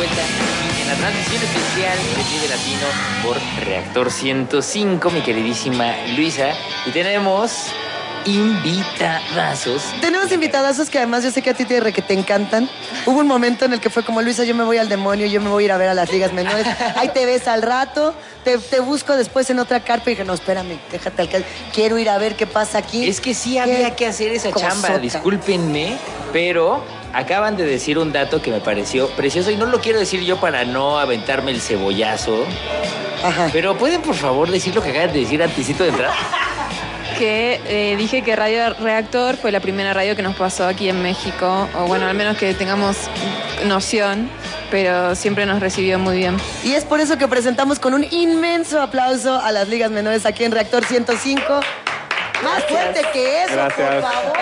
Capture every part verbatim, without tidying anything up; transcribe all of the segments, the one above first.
vuelta aquí en la transmisión especial de Vive Latino por Reactor ciento cinco, mi queridísima Luisa. Y tenemos invitadazos. Tenemos invitadazos que además yo sé que a ti te, que te encantan. Hubo un momento en el que fue como, Luisa, yo me voy al demonio, yo me voy a ir a ver a las ligas menores. Ahí te ves al rato, te, te busco después en otra carpa y dije, no, espérame, déjate al cal... Quiero ir a ver qué pasa aquí. Es que sí había que hacer esa cosota. chamba, discúlpenme, pero acaban de decir un dato que me pareció precioso y no lo quiero decir yo para no aventarme el cebollazo. Ajá. Pero ¿pueden por favor decir lo que acaban de decir antesito de entrar? Que eh, dije que Radio Reactor fue la primera radio que nos pasó aquí en México, o bueno, al menos que tengamos noción, pero siempre nos recibió muy bien. Y es por eso que presentamos con un inmenso aplauso a las ligas menores aquí en Reactor ciento cinco. Más fuerte que eso, Gracias. por favor.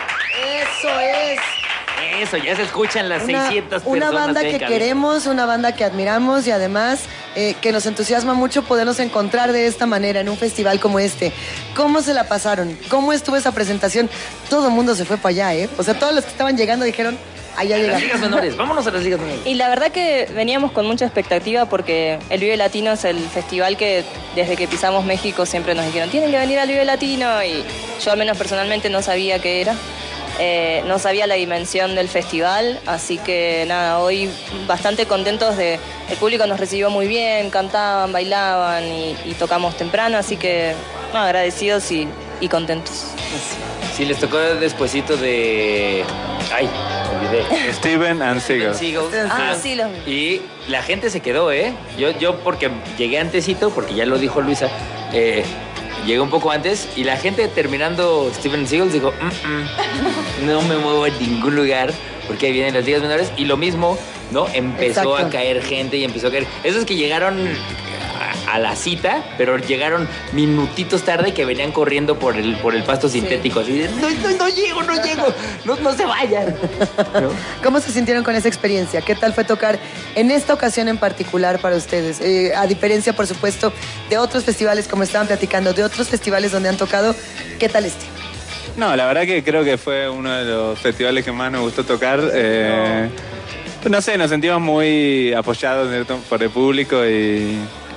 Eso es. Eso, ya se escuchan las Una, seiscientas una personas. banda que en cabina. queremos, una banda que admiramos y además eh, que nos entusiasma mucho podernos encontrar de esta manera en un festival como este. ¿Cómo se la pasaron? ¿Cómo estuvo esa presentación? Todo el mundo se fue para allá, ¿eh? O sea, todos los que estaban llegando dijeron, allá Las llegaron. ligas menores, vámonos a las ligas menores. Y la verdad que veníamos con mucha expectativa porque el Vive Latino es el festival que desde que pisamos México siempre nos dijeron tienen que venir al Vive Latino y yo al menos personalmente no sabía qué era. Eh, no sabía la dimensión del festival, así que nada, hoy bastante contentos de... El público nos recibió muy bien, cantaban, bailaban y, y tocamos temprano, así que no, agradecidos y, y contentos. Sí, les tocó despuesito de... Ay, olvidé. Steven and Seagal. Seagal. Ah, sí, los vi. Y la gente se quedó, ¿eh? Yo, yo porque llegué antesito, porque ya lo dijo Luisa, eh, llegué un poco antes y la gente terminando Steven Seagal dijo, mm, mm, no me muevo a ningún lugar porque ahí vienen las ligas menores. Y lo mismo, ¿no? Empezó Exacto. a caer gente y empezó a caer... Esos que llegaron a, a la cita, pero llegaron minutitos tarde que venían corriendo por el, por el pasto sintético. Así de, no, no, no llego, no llego, no, no se vayan. ¿No? ¿Cómo se sintieron con esa experiencia? ¿Qué tal fue tocar en esta ocasión en particular para ustedes? Eh, a diferencia, por supuesto, de otros festivales, como estaban platicando, de otros festivales donde han tocado, ¿qué tal este? No, la verdad que creo que fue uno de los festivales que más nos gustó tocar. Eh, pues no sé, nos sentimos muy apoyados por el público y,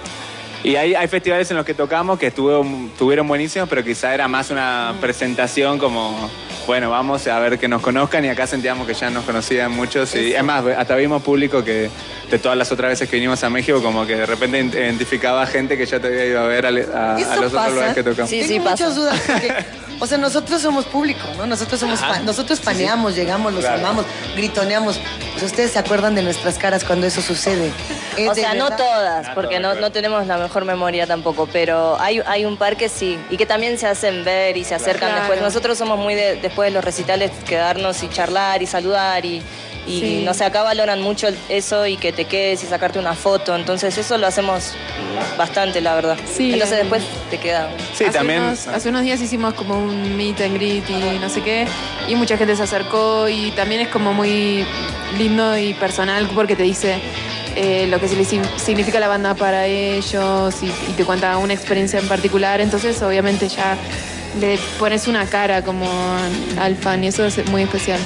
y hay, hay festivales en los que tocamos que estuvo, estuvieron buenísimos, pero quizá era más una presentación como, bueno, vamos a ver que nos conozcan y acá sentíamos que ya nos conocían muchos. Y es más, hasta vimos público que de todas las otras veces que vinimos a México, como que de repente identificaba gente que ya te había ido a ver a, a, ¿Eso a los pasa? otros lugares que tocamos. Sí, Tengo sí, muchas pasa. dudas porque, o sea, nosotros somos público, ¿no? Nosotros somos Ajá. fan, nosotros paneamos, llegamos, los Claro. amamos, gritoneamos. O sea, ustedes se acuerdan de nuestras caras cuando eso sucede. ¿Es O de sea, no verdad? todas, No porque todas, no, claro. no tenemos la mejor memoria tampoco, pero hay, hay un par que sí, y que también se hacen ver y se acercan Claro. después. Nosotros somos muy de, después de los recitales, quedarnos y charlar y saludar y, y Sí. no sé, acá valoran mucho el- eso y que te quedes y sacarte una foto, entonces eso lo hacemos bastante, la verdad. Sí, entonces eh, después te queda... Sí, hace, también. unos, hace unos días hicimos como un meet and greet y no sé qué, y mucha gente se acercó y también es como muy lindo y personal porque te dice eh, lo que se le si- significa la banda para ellos y, y te cuenta una experiencia en particular, entonces obviamente ya le pones una cara como al fan y eso es muy especial.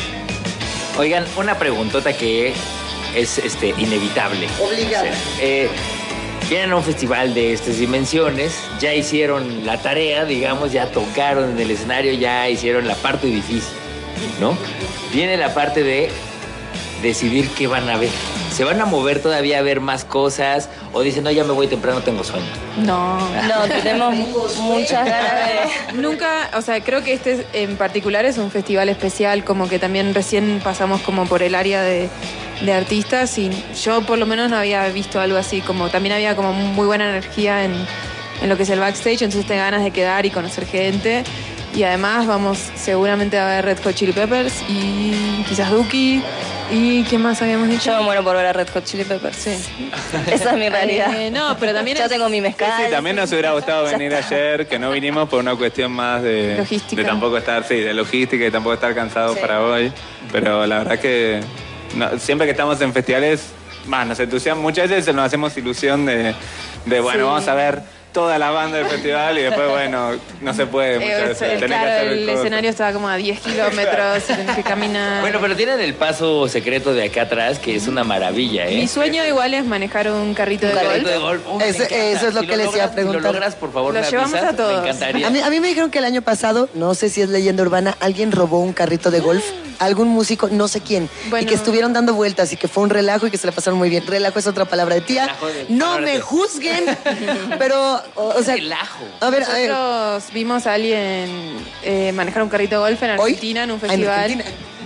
Oigan, una preguntota que es este, inevitable. Obligada. O sea, eh, vienen a un festival de estas dimensiones, ya hicieron la tarea, digamos, ya tocaron en el escenario, ya hicieron la parte difícil, ¿no? Viene la parte de decidir qué van a ver. ¿Se van a mover todavía a ver más cosas? ¿O dicen, no, ya me voy temprano, tengo sueño? No. No, tenemos muchas ganas de... Nunca, o sea, creo que este en particular es un festival especial, como que también recién pasamos como por el área de, de artistas y yo por lo menos no había visto algo así, como también había como muy buena energía en, en lo que es el backstage, entonces te ganas de quedar y conocer gente y además vamos seguramente a ver Red Hot Chili Peppers y quizás Duki y ¿qué más habíamos dicho? Yo me muero por ver a Red Hot Chili Peppers. Sí. Esa es mi realidad. Eh, no, pero también Ya es- tengo mi mezcal. Sí, también nos hubiera gustado Ya venir está. ayer, que no vinimos por una cuestión más de Logística. de tampoco estar, sí, de logística y tampoco estar cansados Sí. para hoy. Pero la verdad que no, siempre que estamos en festivales, más nos entusiasma, muchas veces nos hacemos ilusión de, de bueno, Sí. vamos a ver toda la banda del festival y después, bueno, no se puede muchas Eh, veces. el- Tenés que claro, hacer el cosas. escenario estaba como a diez kilómetros y tenés que caminar. Bueno, pero tienen el paso secreto de acá atrás, que es una maravilla, ¿eh? Mi sueño igual es manejar un carrito de Carrito golf. de golf. Uy, me Ese- encanta. eso es lo Si que les iba a logras- preguntar. Si lo logras, por favor, Lo me llevamos avisas, a todos. Me encantaría. A mí, a mí me dijeron que el año pasado, no sé si es leyenda urbana, alguien robó un carrito de golf, algún músico, no sé quién, y Bueno. que estuvieron dando vueltas y que fue un relajo y que se la pasaron muy bien. Relajo es otra palabra de tía. Relajo de- No palabra me de- juzguen, pero, o, o sea, Relajo. a ver, a ver, Nosotros vimos a alguien eh, manejar un carrito de golf en ¿Hoy? Argentina, en un Ah, en festival. Argentina.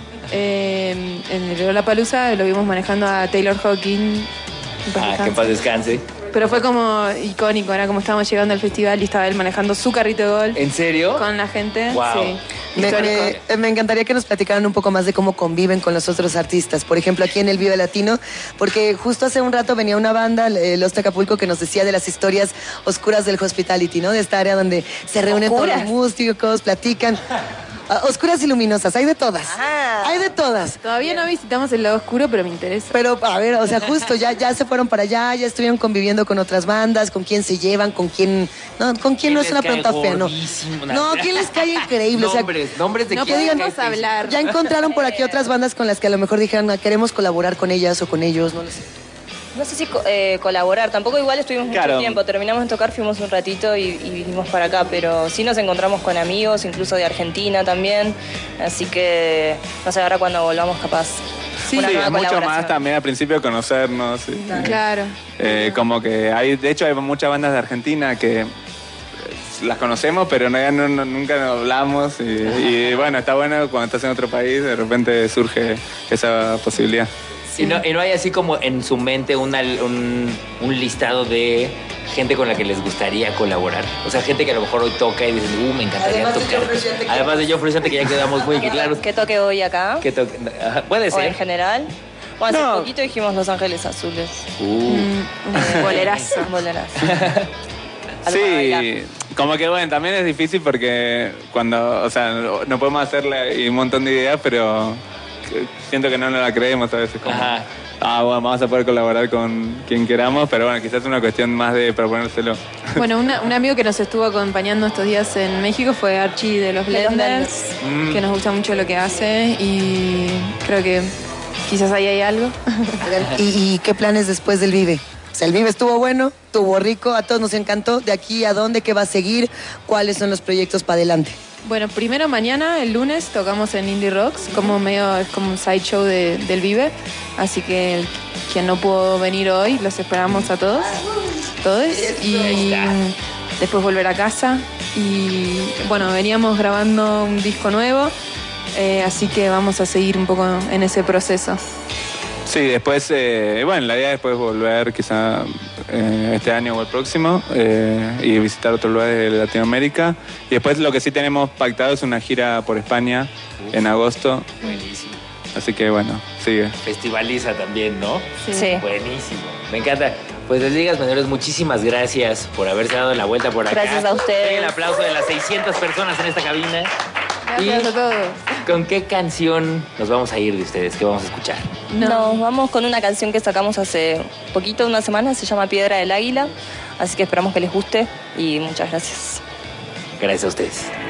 Eh, en el Lollapalooza lo vimos manejando a Taylor Hawkins. En paz Ah, que en descanse. paz descanse. Pero fue como icónico, era como estábamos llegando al festival y estaba él manejando su carrito de golf ¿En serio? con la gente. Wow. Sí. me, Histórico. me- me encantaría que nos platicaran un poco más de cómo conviven con los otros artistas. Por ejemplo, aquí en el Vive Latino, porque justo hace un rato venía una banda, eh, Los Acapulco, que nos decía de las historias oscuras del hospitality, ¿no? De esta área donde se reúnen todos los ¿Oscuras? músicos, platican. Ah, oscuras y luminosas, hay de todas. Ah. Hay de todas. Todavía no visitamos el lado oscuro, pero me interesa. Pero, a ver, o sea, justo, ya, ya se fueron para allá, ya estuvieron conviviendo con otras bandas, con quién se llevan, con quién... No, con quién no es les una cae pregunta fea, ¿no? gordísimo? No, ¿quién les cae increíble? O sea, Nombres, nombres de no quién podemos les cae hablar. ya encontraron por aquí otras bandas con las que a lo mejor dijeron, "Ah, queremos colaborar con ellas o con ellos, no lo sé. No sé si co- eh, colaborar, tampoco igual estuvimos mucho Claro. tiempo, terminamos de tocar, fuimos un ratito y, y vinimos para acá, pero sí nos encontramos con amigos, incluso de Argentina también, así que no sé, ahora cuando volvamos capaz. Sí, una Sí, nueva mucho colaboración. más también al principio conocernos. y- Claro. Eh, como que hay, de hecho hay muchas bandas de Argentina que eh, las conocemos, pero no, no- no- nunca nos hablamos y, y bueno, está bueno cuando estás en otro país, de repente surge esa posibilidad. Y no, y no hay así como en su mente una- un, un listado de gente con la que les gustaría colaborar. O sea, gente que a lo mejor hoy toca y dicen, uh, me encantaría Además de tocar. John Frusciante, que- Además de John Frusciante, que ya quedamos muy ¿Qué, to- claros. qué toque hoy acá? Que toque- ajá, puede ¿O en ser. general? Bueno, hace No. poquito dijimos Los Ángeles Azules. Uh, Un bolerazo. Un bolerazo. Algo para bailar. Sí, como que bueno, también es difícil porque cuando, o sea, no, no podemos hacerle un montón de ideas, pero siento que no nos la creemos a veces. Como, Ajá. ah, bueno, vamos a poder colaborar con quien queramos, pero bueno, quizás es una cuestión más de proponérselo. Bueno, una- un amigo que nos estuvo acompañando estos días en México fue Archie de los De los Blenders, Mm. que nos gusta mucho lo que hace y creo que quizás ahí hay algo. ¿Y, y qué planes después del Vive? O sea, el Vive estuvo bueno, estuvo rico, a todos nos encantó. ¿De aquí a dónde? ¿Qué va a seguir? ¿Cuáles son los proyectos para adelante? Bueno, primero mañana, el lunes, tocamos en Indie Rocks, como medio, es como un sideshow de, del Vive. Así que el- quien no pudo venir hoy, los esperamos a todos. Todos. Y después volver a casa. Y bueno, veníamos grabando un disco nuevo. eh, así que vamos a seguir un poco en ese proceso. Sí, después, eh, bueno, la idea es después volver quizá eh, este año o el próximo eh, y visitar otros lugares de Latinoamérica. Y después lo que sí tenemos pactado es una gira por España en agosto. buenísimo. Así que bueno, sigue. Festivaliza también, ¿no? Sí. Buenísimo. Me encanta. Pues les digas, menores, muchísimas gracias por haberse dado la vuelta por acá. Gracias a ustedes. Den el aplauso de las seiscientas personas en esta cabina. Gracias Y- a todos. ¿Con qué canción nos vamos a ir de ustedes? ¿Qué vamos a escuchar? No. Nos vamos con una canción que sacamos hace poquito, una semana, se llama Piedra del Águila, así que esperamos que les guste y muchas gracias. Gracias a ustedes.